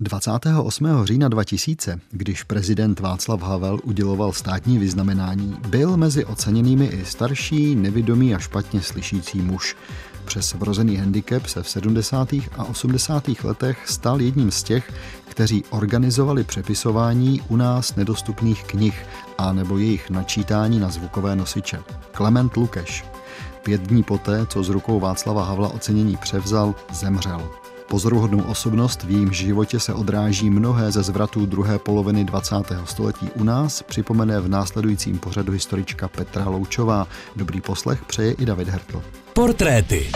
28. října 2000, když prezident Václav Havel uděloval státní vyznamenání, byl mezi oceněnými i starší, nevidomý a špatně slyšící muž. Přes vrozený handicap se v 70. a 80. letech stal jedním z těch, kteří organizovali přepisování u nás nedostupných knih a nebo jejich načítání na zvukové nosiče. Klement Lukeš. 5 dní poté, co z rukou Václava Havla ocenění převzal, zemřel. Pozoruhodnou osobnost, v jejím životě se odráží mnohé ze zvratů druhé poloviny 20. století u nás, připomene v následujícím pořadu historička Petra Loučová. Dobrý poslech přeje i David Hertl. Portréty.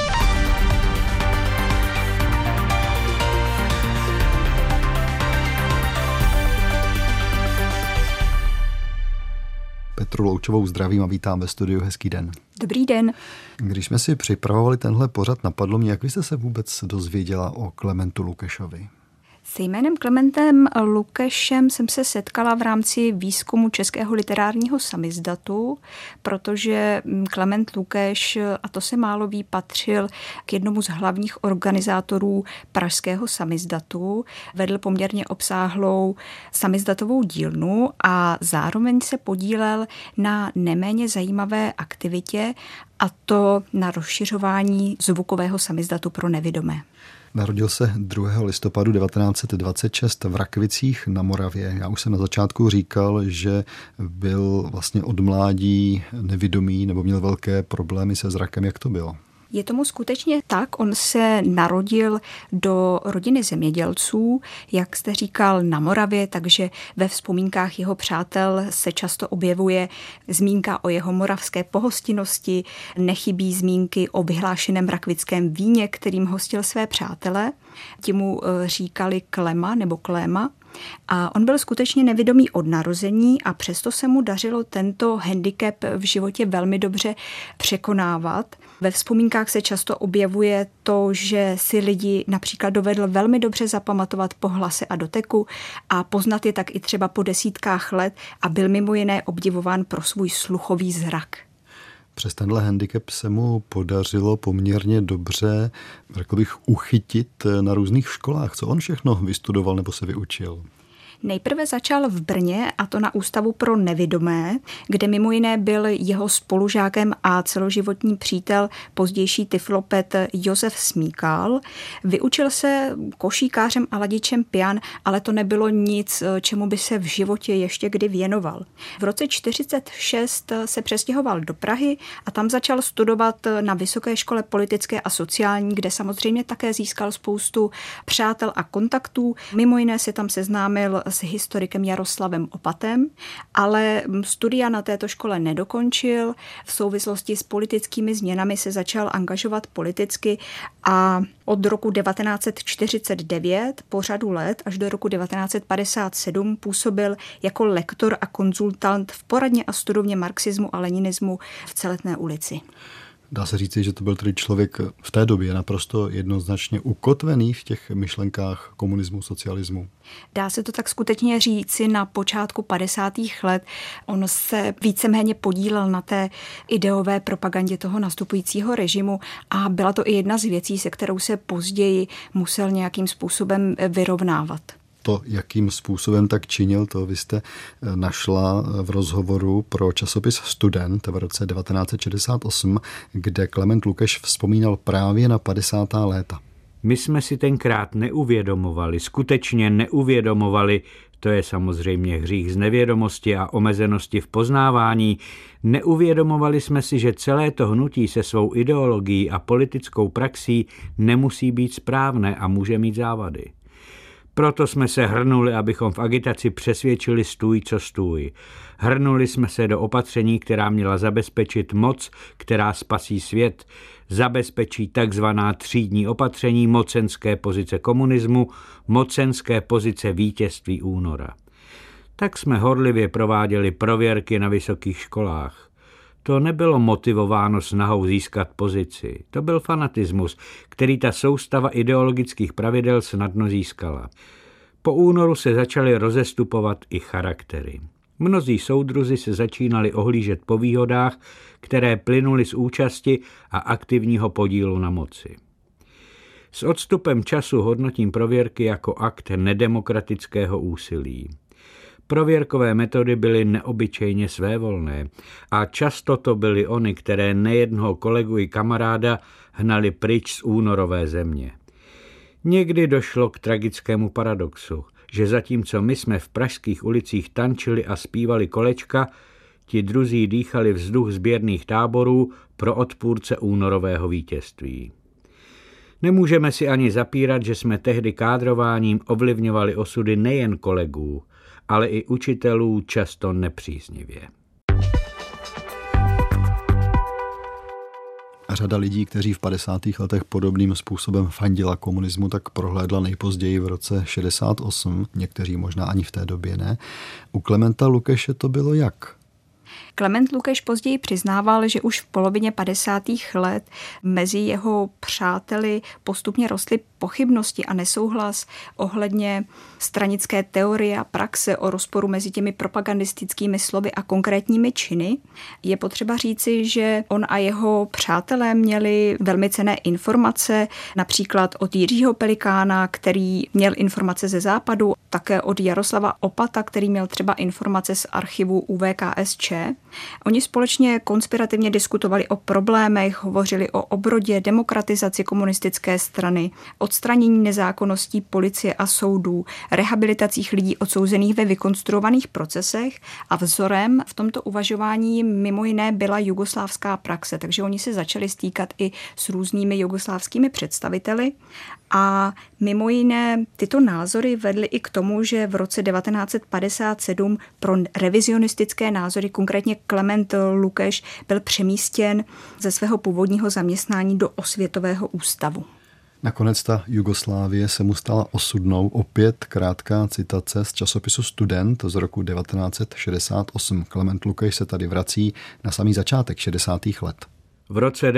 Petru Loučovou zdravím a vítám ve studiu. Hezký den. Dobrý den. Když jsme si připravovali tenhle pořad, napadlo mě, jak vy jste se vůbec dozvěděla o Klementu Lukešovi? S jménem Klementem Lukešem jsem se setkala v rámci výzkumu Českého literárního samizdatu, protože Klement Lukeš, a to se málo ví, patřil k jednomu z hlavních organizátorů pražského samizdatu, vedl poměrně obsáhlou samizdatovou dílnu a zároveň se podílel na neméně zajímavé aktivitě, a to na rozšiřování zvukového samizdatu pro nevidomé. Narodil se 2. listopadu 1926 v Rakvicích na Moravě. Já už jsem na začátku říkal, že byl vlastně od mládí nevidomý nebo měl velké problémy se zrakem. Jak to bylo? Je tomu skutečně tak, on se narodil do rodiny zemědělců, jak jste říkal, na Moravě, takže ve vzpomínkách jeho přátel se často objevuje zmínka o jeho moravské pohostinnosti, nechybí zmínky o vyhlášeném rakvickém víně, kterým hostil své přátele. Ti mu říkali Klema nebo Kléma. A on byl skutečně nevidomý od narození a přesto se mu dařilo tento handicap v životě velmi dobře překonávat. Ve vzpomínkách se často objevuje to, že si lidi například dovedl velmi dobře zapamatovat po hlase a doteku a poznat je tak i třeba po desítkách let a byl mimo jiné obdivován pro svůj sluchový zrak. Přes tenhle handicap se mu podařilo poměrně dobře, řekl bych, uchytit na různých školách. Co on všechno vystudoval nebo se vyučil? Nejprve začal v Brně, a to na Ústavu pro nevidomé, kde mimo jiné byl jeho spolužákem a celoživotní přítel, pozdější tyfloped Josef Smíkal. Vyučil se košíkářem a ladičem pian, ale to nebylo nic, čemu by se v životě ještě kdy věnoval. V roce 1946 se přestěhoval do Prahy a tam začal studovat na Vysoké škole politické a sociální, kde samozřejmě také získal spoustu přátel a kontaktů. Mimo jiné se tam seznámil s historikem Jaroslavem Opatem, ale studia na této škole nedokončil. V souvislosti s politickými změnami se začal angažovat politicky a od roku 1949 po řadu let až do roku 1957 působil jako lektor a konzultant v poradně a studovně marxismu a leninismu v Celetné ulici. Dá se říci, že to byl tedy člověk v té době naprosto jednoznačně ukotvený v těch myšlenkách komunismu, socialismu. Dá se to tak skutečně říci na počátku 50. let. On se víceméně podílel na té ideové propagandě toho nastupujícího režimu a byla to i jedna z věcí, se kterou se později musel nějakým způsobem vyrovnávat. To, jakým způsobem tak činil, to vy jste našla v rozhovoru pro časopis Student v roce 1968, kde Klement Lukeš vzpomínal právě na 50. léta. My jsme si tenkrát neuvědomovali, skutečně neuvědomovali, to je samozřejmě hřích z nevědomosti a omezenosti v poznávání, neuvědomovali jsme si, že celé to hnutí se svou ideologií a politickou praxí nemusí být správné a může mít závady. Proto jsme se hrnuli, abychom v agitaci přesvědčili stůj, co stůj. Hrnuli jsme se do opatření, která měla zabezpečit moc, která spasí svět, zabezpečí takzvaná třídní opatření, mocenské pozice komunismu, mocenské pozice vítězství února. Tak jsme horlivě prováděli prověrky na vysokých školách. To nebylo motivováno snahou získat pozici. To byl fanatismus, který ta soustava ideologických pravidel snadno získala. Po únoru se začaly rozestupovat i charaktery. Mnozí soudruzi se začínali ohlížet po výhodách, které plynuly z účasti a aktivního podílu na moci. S odstupem času hodnotím prověrky jako akt nedemokratického úsilí. Prověrkové metody byly neobyčejně svévolné a často to byly ony, které nejednoho kolegu i kamaráda hnali pryč z únorové země. Někdy došlo k tragickému paradoxu, že zatímco my jsme v pražských ulicích tančili a zpívali kolečka, ti druzí dýchali vzduch sběrných táborů pro odpůrce únorového vítězství. Nemůžeme si ani zapírat, že jsme tehdy kádrováním ovlivňovali osudy nejen kolegů, ale i učitelů často nepříznivě. Řada lidí, kteří v 50. letech podobným způsobem fandila komunismu, tak prohlédla nejpozději v roce 68, někteří možná ani v té době ne. U Klementa Lukeše to bylo jak? Klement Lukeš později přiznával, že už v polovině 50. let mezi jeho přáteli postupně rostly pochybnosti a nesouhlas ohledně stranické teorie a praxe o rozporu mezi těmi propagandistickými slovy a konkrétními činy. Je potřeba říci, že on a jeho přátelé měli velmi cenné informace, například od Jiřího Pelikána, který měl informace ze západu, také od Jaroslava Opata, který měl třeba informace z archivu UVKSČ. Oni společně konspirativně diskutovali o problémech, hovořili o obrodě, demokratizaci komunistické strany, odstranění nezákonností policie a soudů, rehabilitacích lidí odsouzených ve vykonstruovaných procesech a vzorem v tomto uvažování mimo jiné byla jugoslávská praxe, takže oni se začali stýkat i s různými jugoslávskými představiteli a mimo jiné tyto názory vedly i k tomu, že v roce 1957 pro revizionistické názory, konkrétně Klement Lukeš, byl přemístěn ze svého původního zaměstnání do Osvětového ústavu. Nakonec ta Jugoslávie se mu stala osudnou. Opět krátká citace z časopisu Student z roku 1968. Klement Lukeš se tady vrací na samý začátek 60. let. V roce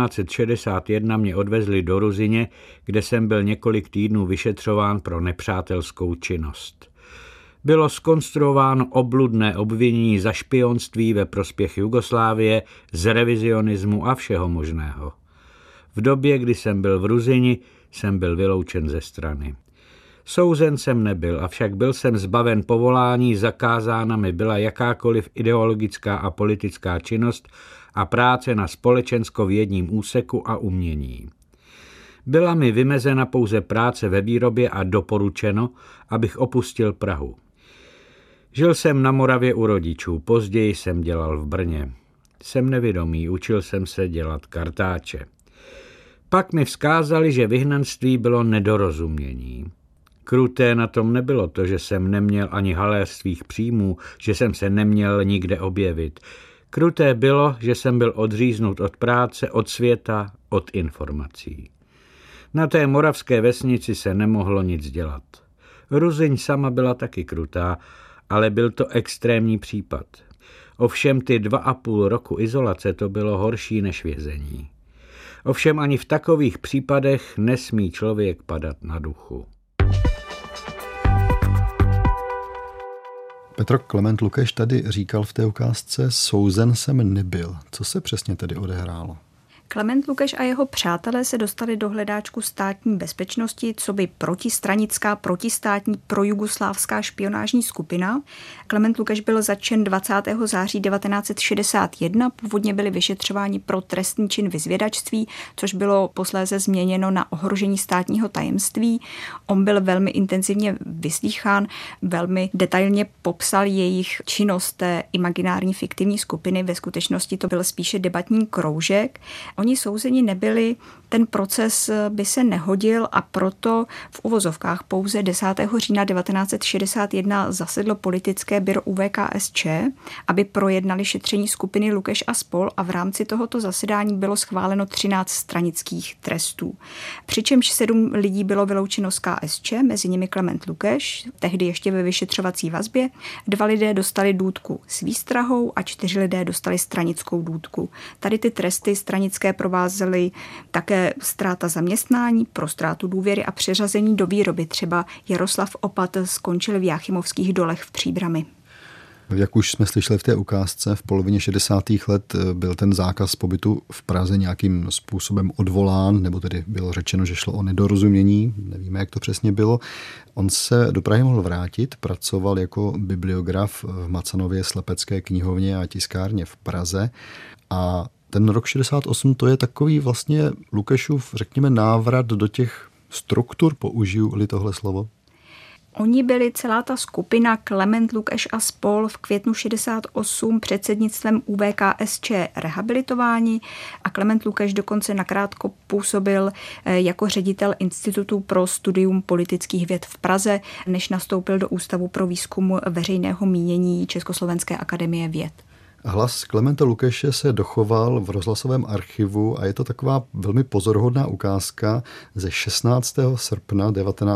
1961 mě odvezli do Ruzyně, kde jsem byl několik týdnů vyšetřován pro nepřátelskou činnost. Bylo zkonstruováno obludné obvinění za špionství ve prospěch Jugoslávie, z revizionismu a všeho možného. V době, kdy jsem byl v Ruzyni, jsem byl vyloučen ze strany. Souzen jsem nebyl, avšak byl jsem zbaven povolání, zakázána mi byla jakákoliv ideologická a politická činnost a práce na společensko-vědním úseku a umění. Byla mi vymezena pouze práce ve výrobě a doporučeno, abych opustil Prahu. Žil jsem na Moravě u rodičů, později jsem dělal v Brně. Jsem nevědomý, učil jsem se dělat kartáče. Pak mi vzkázali, že vyhnanství bylo nedorozumění. Kruté na tom nebylo to, že jsem neměl ani haléř svých příjmů, že jsem se neměl nikde objevit. Kruté bylo, že jsem byl odříznut od práce, od světa, od informací. Na té moravské vesnici se nemohlo nic dělat. Ruzyň sama byla taky krutá, ale byl to extrémní případ. Ovšem ty 2,5 roku izolace to bylo horší než vězení. Ovšem ani v takových případech nesmí člověk padat na duchu. Petr, Klement Lukeš tady říkal v té ukázce, souzen jsem nebyl. Co se přesně tedy odehrálo? Klement Lukeš a jeho přátelé se dostali do hledáčku státní bezpečnosti, coby protistranická, protistátní, projugoslávská špionážní skupina. Klement Lukeš byl zatčen 20. září 1961, původně byli vyšetřováni pro trestný čin vyzvědačství, což bylo posléze změněno na ohrožení státního tajemství. On byl velmi intenzivně vyslýchán, velmi detailně popsal jejich činnost té imaginární fiktivní skupiny, ve skutečnosti to byl spíše debatní kroužek. Oni souzeni nebyli, ten proces by se nehodil a proto v uvozovkách pouze 10. října 1961 zasedlo politické byro UVKSČ, aby projednali šetření skupiny Lukeš a spol a v rámci tohoto zasedání bylo schváleno 13 stranických trestů. Přičemž 7 lidí bylo vyloučeno z KSČ, mezi nimi Klement Lukeš, tehdy ještě ve vyšetřovací vazbě, 2 lidé dostali důtku s výstrahou a 4 lidé dostali stranickou důtku. Tady ty tresty stranické provázely také ztráta zaměstnání pro ztrátu důvěry a přeřazení do výroby. Třeba Jaroslav Opat skončil v Jáchymovských dolech v Příbrami. Jak už jsme slyšeli v té ukázce, v polovině 60. let byl ten zákaz pobytu v Praze nějakým způsobem odvolán, nebo tedy bylo řečeno, že šlo o nedorozumění, nevíme, jak to přesně bylo. On se do Prahy mohl vrátit, pracoval jako bibliograf v Macanově slepecké knihovně a tiskárně v Praze a ten rok 68 to je takový vlastně Lukešův, řekněme, návrat do těch struktur, použiju-li tohle slovo. Oni byli celá ta skupina Klement Lukeš a spol v květnu 68 předsednictvem UVKSČ rehabilitováni a Klement Lukeš dokonce nakrátko působil jako ředitel Institutu pro studium politických věd v Praze, než nastoupil do Ústavu pro výzkum veřejného mínění Československé akademie věd. Hlas Klementa Lukeše se dochoval v rozhlasovém archivu a je to taková velmi pozoruhodná ukázka ze 16. srpna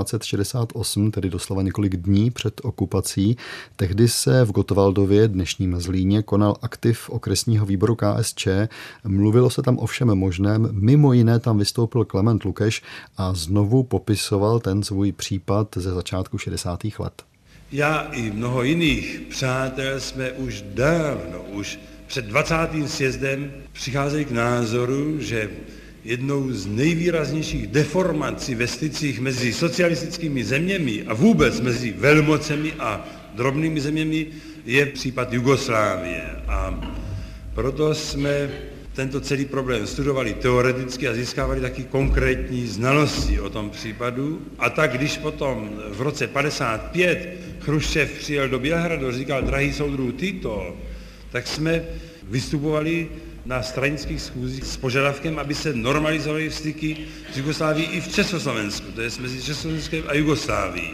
1968, tedy doslova několik dní před okupací. Tehdy se v Gotwaldově, dnešním Zlíně, konal aktiv okresního výboru KSČ. Mluvilo se tam o všem možném. Mimo jiné tam vystoupil Klement Lukeš a znovu popisoval ten svůj případ ze začátku 60. let. Já i mnoho jiných přátel jsme už dávno, už před 20. sjezdem přicházeli k názoru, že jednou z nejvýraznějších deformací ve stycích mezi socialistickými zeměmi a vůbec mezi velmocemi a drobnými zeměmi je případ Jugoslávie. A proto jsme tento celý problém studovali teoreticky a získávali taky konkrétní znalosti o tom případu. A tak, když potom v roce 55 Chruščev přijel do Bělehradu a říkal, drahý soudruh Tito, tak jsme vystupovali na stranických schůzích s požadavkem, aby se normalizovaly vztyky s Jugoslávií i v Československu, to je mezi Československem a Jugoslávií.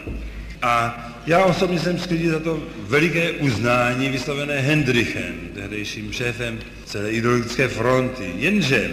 A já osobně jsem sklidil za to veliké uznání vyslovené Hendrichem, tehdejším šéfem celé ideologické fronty. Jenže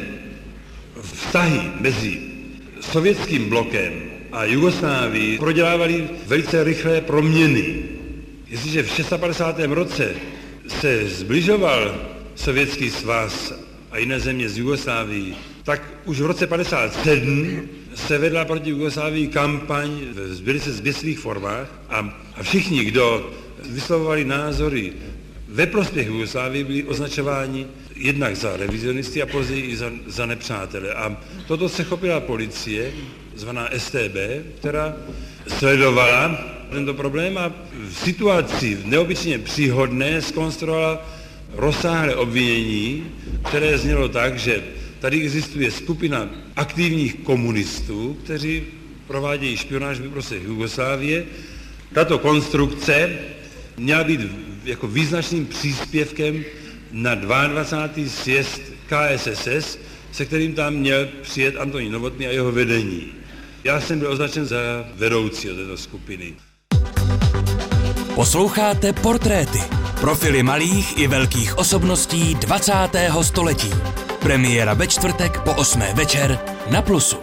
vztahy mezi sovětským blokem a Jugoslávií prodělávaly velice rychlé proměny. Jestliže v 56. roce se zbližoval Sovětský svaz a jiné země z Jugoslávií, tak už v roce 57 se vedla proti Jugoslávii kampaň v velice zběsilých formách a všichni, kdo vyslovovali názory ve prospěch Jugoslávii, byli označováni jednak za revizionisty a později i za nepřátele. A toto se chopila policie, zvaná STB, která sledovala tento problém a v situaci neobyčejně příhodné zkonstruovala rozsáhlé obvinění, které znělo tak, že tady existuje skupina aktivních komunistů, kteří provádějí špionáž ve prospěch Jugoslávie. Tato konstrukce měla být jako význačným příspěvkem na 22. sjezd KSSS, se kterým tam měl přijet Antonín Novotný a jeho vedení. Já jsem byl označen za vedoucího této skupiny. Posloucháte Portréty. Profily malých i velkých osobností 20. století. Premiéra ve čtvrtek po 8. večer na Plusu.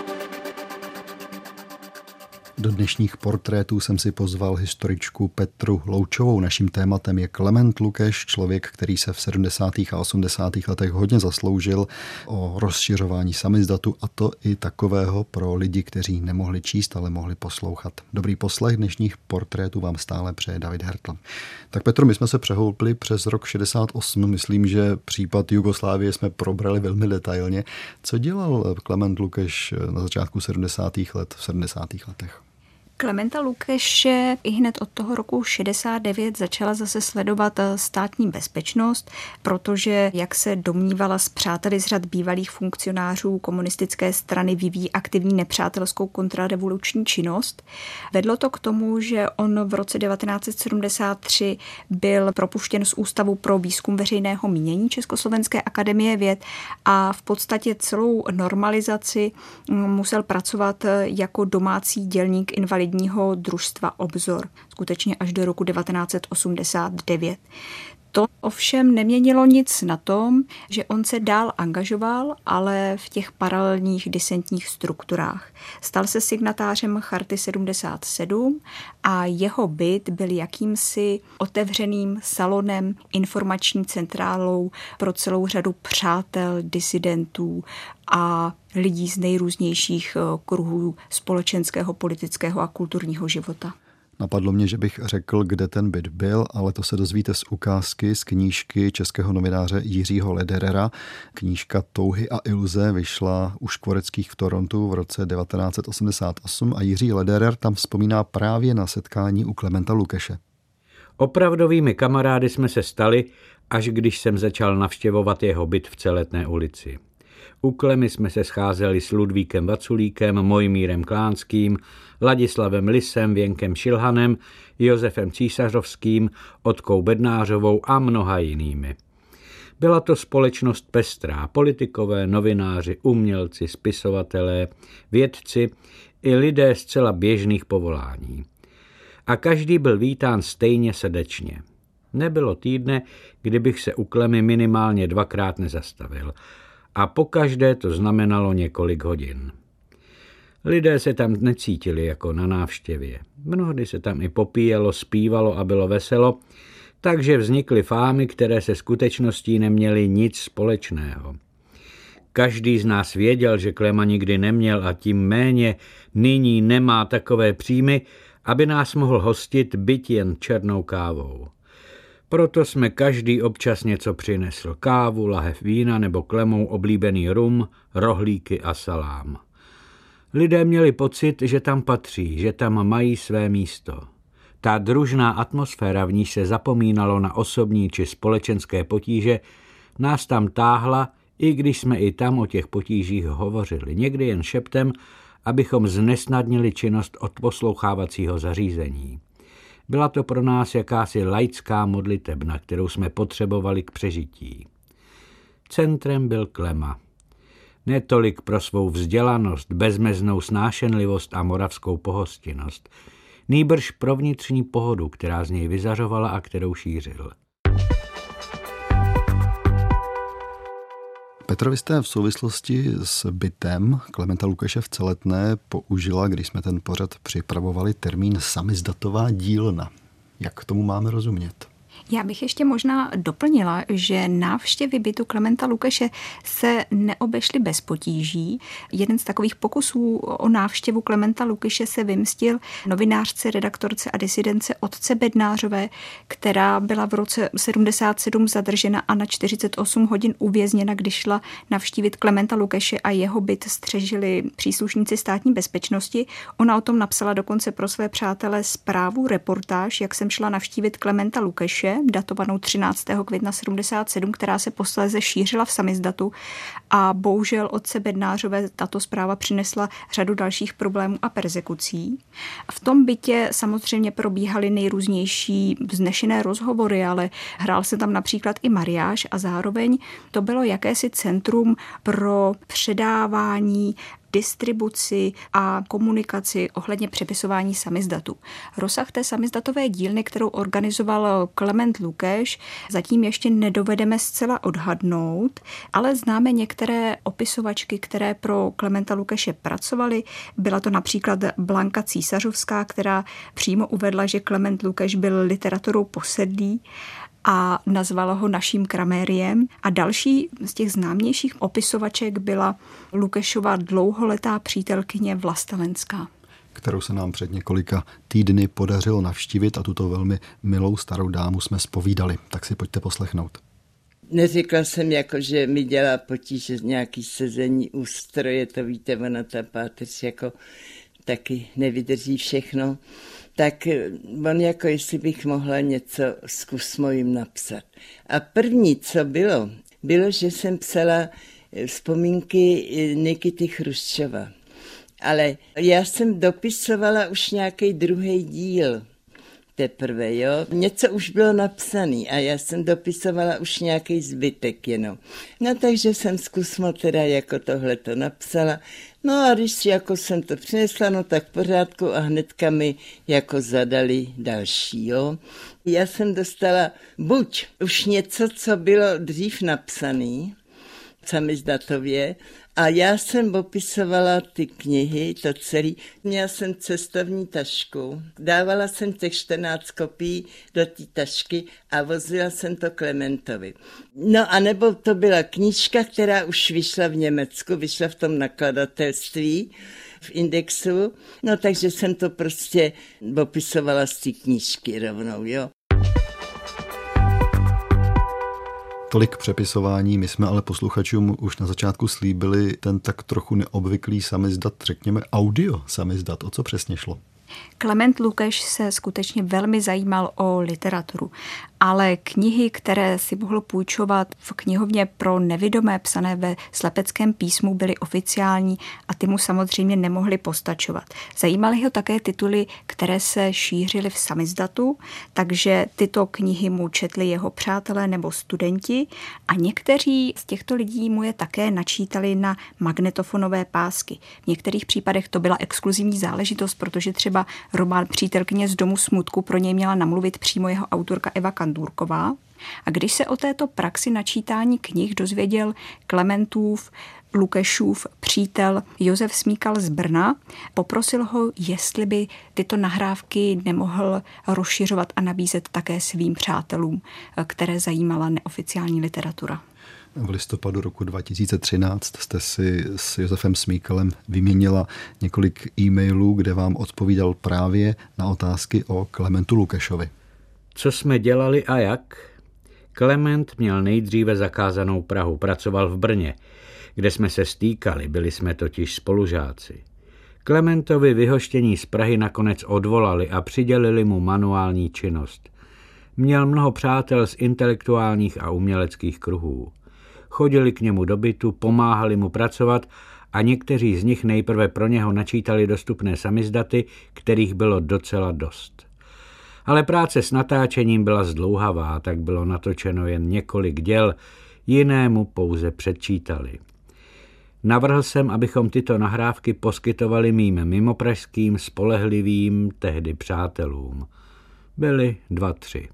Do dnešních portrétů jsem si pozval historičku Petru Loučovou. Naším tématem je Klement Lukeš, člověk, který se v 70. a 80. letech hodně zasloužil o rozšiřování samizdatu, a to i takového pro lidi, kteří nemohli číst, ale mohli poslouchat. Dobrý poslech dnešních portrétů vám stále přeje David Hertl. Tak Petro, my jsme se přehoupli přes rok 68. Myslím, že případ Jugoslávie jsme probrali velmi detailně. Co dělal Klement Lukeš na začátku 70. let, v 70. letech? Klementa Lukeše i hned od toho roku 69 začala zase sledovat státní bezpečnost, protože, jak se domnívala s přáteli z řad bývalých funkcionářů komunistické strany, vyvíjí aktivní nepřátelskou kontrarevoluční činnost. Vedlo to k tomu, že on v roce 1973 byl propuštěn z Ústavu pro výzkum veřejného mínění Československé akademie věd a v podstatě celou normalizaci musel pracovat jako domácí dělník invalidního družstva Obzor, skutečně až do roku 1989. To ovšem neměnilo nic na tom, že on se dál angažoval, ale v těch paralelních disentních strukturách. Stal se signatářem Charty 77 a jeho byt byl jakýmsi otevřeným salonem, informační centrálou pro celou řadu přátel, disidentů a lidí z nejrůznějších kruhů společenského, politického a kulturního života. Napadlo mě, že bych řekl, kde ten byt byl, ale to se dozvíte z ukázky z knížky českého novináře Jiřího Lederera. Knížka Touhy a iluze vyšla u Škvoreckých v Torontu v roce 1988 a Jiří Lederer tam vzpomíná právě na setkání u Klementa Lukeše. Opravdovými kamarády jsme se stali, až když jsem začal navštěvovat jeho byt v Celetné ulici. U Klemy jsme se scházeli s Ludvíkem Vaculíkem, Mojmírem Klánským, Ladislavem Lisem, Věnkem Šilhanem, Josefem Císařovským, Otkou Bednářovou a mnoha jinými. Byla to společnost pestrá, politikové, novináři, umělci, spisovatelé, vědci i lidé zcela běžných povolání. A každý byl vítán stejně srdečně. Nebylo týdne, kdybych se u Klemy minimálně 2krát nezastavil. A pokaždé to znamenalo několik hodin. Lidé se tam necítili jako na návštěvě. Mnohdy se tam i popíjelo, zpívalo a bylo veselo, takže vznikly fámy, které se skutečností neměly nic společného. Každý z nás věděl, že Klema nikdy neměl a tím méně nyní nemá takové příjmy, aby nás mohl hostit byť jen černou kávou. Proto jsme každý občas něco přinesl, kávu, lahev vína nebo Klemou oblíbený rum, rohlíky a salám. Lidé měli pocit, že tam patří, že tam mají své místo. Ta družná atmosféra, v níž se zapomínalo na osobní či společenské potíže, nás tam táhla, i když jsme i tam o těch potížích hovořili, někdy jen šeptem, abychom znesnadnili činnost odposlouchávacího zařízení. Byla to pro nás jakási laická modlitebna, kterou jsme potřebovali k přežití. Centrem byl Klema. Netolik pro svou vzdělanost, bezmeznou snášenlivost a moravskou pohostinnost, nýbrž pro vnitřní pohodu, která z něj vyzařovala a kterou šířil. Petro, vy jste v souvislosti s bytem Klementa Lukeše v Celetné použila, když jsme ten pořad připravovali, termín samizdatová dílna. Jak tomu máme rozumět? Já bych ještě možná doplnila, že návštěvy bytu Klementa Lukeše se neobešly bez potíží. Jeden z takových pokusů o návštěvu Klementa Lukeše se vymstil novinářce, redaktorce a disidence Otce Bednářové, která byla v roce 77 zadržena a na 48 hodin uvězněna, když šla navštívit Klementa Lukeše a jeho byt střežili příslušníci státní bezpečnosti. Ona o tom napsala dokonce pro své přátele zprávu, reportáž, jak jsem šla navštívit Klementa Lukeše, datovanou 13. května 77, která se posléze šířila v samizdatu a bohužel Otce Bednářové tato zpráva přinesla řadu dalších problémů a perzekucí. V tom bytě samozřejmě probíhaly nejrůznější vznešené rozhovory, ale hrál se tam například i mariáš a zároveň to bylo jakési centrum pro předávání, distribuci a komunikaci ohledně přepisování samizdatu. Rozsah té samizdatové dílny, kterou organizoval Klement Lukeš, zatím ještě nedovedeme zcela odhadnout, ale známe některé opisovačky, které pro Klementa Lukeše pracovaly. Byla to například Blanka Císařovská, která přímo uvedla, že Klement Lukeš byl literaturou posedlý a nazvala ho naším kramériem. A další z těch známějších opisovaček byla Lukešova dlouholetá přítelkyně Vlasta Lenská, kterou se nám před několika týdny podařilo navštívit a tuto velmi milou starou dámu jsme zpovídali. Tak si pojďte poslechnout. Neřekla jsem, jako, že mi dělá potíže nějaký sezení ústroje, to víte, ona ta páteř jako taky nevydrží všechno. Tak on jako, jestli bych mohla něco s Kusmovým napsat. A první, co bylo, že jsem psala vzpomínky Nikity Chruščova. Ale já jsem dopisovala už nějaký druhý díl teprve, jo. Něco už bylo napsaný a já jsem dopisovala už nějaký zbytek jenom. No takže jsem z Kusmo teda jako tohleto napsala. No a když jako jsem to přinesla, no tak v pořádku a hnedka mi jako zadali další, jo. Já jsem dostala buď už něco, co bylo dřív napsaný, samizdatově, a já jsem opisovala ty knihy, to celý. Měla jsem cestovní tašku, dávala jsem těch 14 kopií do té tašky a vozila jsem to Klementovi. No a nebo to byla knížka, která už vyšla v Německu, vyšla v tom nakladatelství, v Indexu, no takže jsem to prostě opisovala z té knížky rovnou, jo. Tolik přepisování, my jsme ale posluchačům už na začátku slíbili ten tak trochu neobvyklý samizdat, řekněme audio samizdat. O co přesně šlo? Klement Lukeš se skutečně velmi zajímal o literaturu, ale knihy, které si mohl půjčovat v knihovně pro nevidomé psané ve slepeckém písmu, byly oficiální a ty mu samozřejmě nemohly postačovat. Zajímaly ho také tituly, které se šířily v samizdatu, takže tyto knihy mu četli jeho přátelé nebo studenti a někteří z těchto lidí mu je také načítali na magnetofonové pásky. V některých případech to byla exkluzivní záležitost, protože třeba román Přítelkyně z domu smutku pro něj měla namluvit přímo jeho autorka Eva Kandůrková. A když se o této praxi načítání knih dozvěděl Klementův, Lukešův přítel Josef Smíkal z Brna, poprosil ho, jestli by tyto nahrávky nemohl rozšiřovat a nabízet také svým přátelům, které zajímala neoficiální literatura. V listopadu roku 2013 jste si s Josefem Smíkalem vyměnila několik e-mailů, kde vám odpovídal právě na otázky o Klementu Lukešovi. Co jsme dělali a jak? Klement měl nejdříve zakázanou Prahu, pracoval v Brně, kde jsme se stýkali, byli jsme totiž spolužáci. Klementovi vyhoštění z Prahy nakonec odvolali a přidělili mu manuální činnost. Měl mnoho přátel z intelektuálních a uměleckých kruhů. Chodili k němu do bytu, pomáhali mu pracovat a někteří z nich nejprve pro něho načítali dostupné samizdaty, kterých bylo docela dost. Ale práce s natáčením byla zdlouhavá, tak bylo natočeno jen několik děl, jiné mu pouze předčítali. Navrhl jsem, abychom tyto nahrávky poskytovali mým mimopražským spolehlivým tehdy přátelům. Byli 2-3.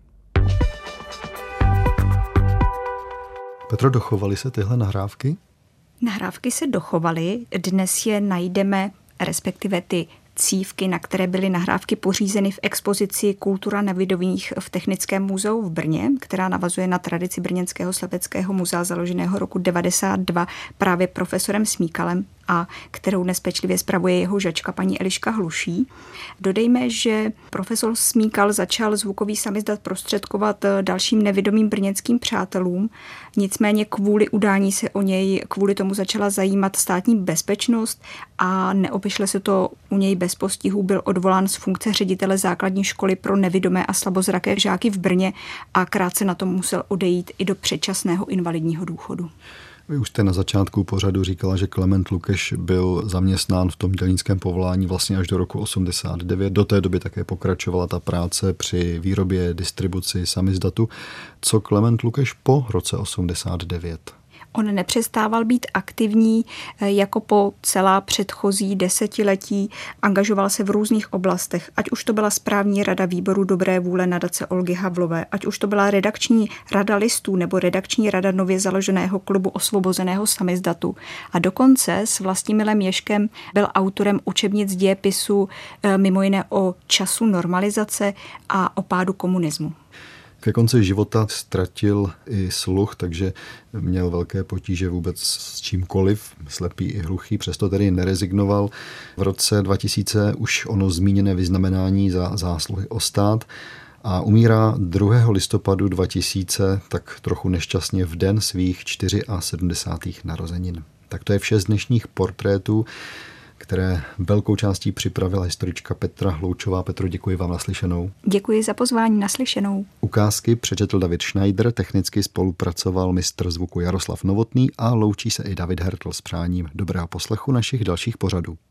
Petro, dochovaly se tyhle nahrávky? Nahrávky se dochovaly, dnes je najdeme, respektive ty cívky, na které byly nahrávky pořízeny v expozici Kultura nevidomých v Technickém muzeu v Brně, která navazuje na tradici Brněnského slepeckého muzea založeného roku 1992 právě profesorem Smíkalem a kterou dnes pečlivě spravuje jeho žačka paní Eliška Hluší. Dodejme, že profesor Smíkal začal zvukový samizdat prostředkovat dalším nevidomým brněnským přátelům, nicméně kvůli udání se o něj, kvůli tomu začala zajímat státní bezpečnost a neobešle se to u něj bez postihů, byl odvolán z funkce ředitele základní školy pro nevidomé a slabozraké žáky v Brně a krátce na tom musel odejít i do předčasného invalidního důchodu. Vy už jste na začátku pořadu říkala, že Klement Lukeš byl zaměstnán v tom dělnickém povolání vlastně až do roku 89. Do té doby také pokračovala ta práce při výrobě, distribuci samizdatu. Co Klement Lukeš po roce 89? On nepřestával být aktivní jako po celá předchozí desetiletí, angažoval se v různých oblastech, ať už to byla správní rada výboru dobré vůle nadace Olgy Havlové, ať už to byla redakční rada listů nebo redakční rada nově založeného klubu osvobozeného samizdatu. A dokonce s Vlastimilem Ježkem byl autorem učebnic dějepisu mimo jiné o času normalizace a o pádu komunismu. Ke konci života ztratil i sluch, takže měl velké potíže vůbec s čímkoliv, slepý i hluchý, přesto tedy nerezignoval. V roce 2000 už ono zmíněné vyznamenání za zásluhy o stát a umírá 2. listopadu 2000 tak trochu nešťastně v den svých 74. narozenin. Tak to je vše z dnešních portrétů, které velkou částí připravila historička Petra Hloučová. Petro, děkuji vám, naslyšenou. Děkuji za pozvání, naslyšenou. Ukázky přečetl David Schneider, technicky spolupracoval mistr zvuku Jaroslav Novotný a loučí se i David Hertl s přáním dobrého poslechu našich dalších pořadů.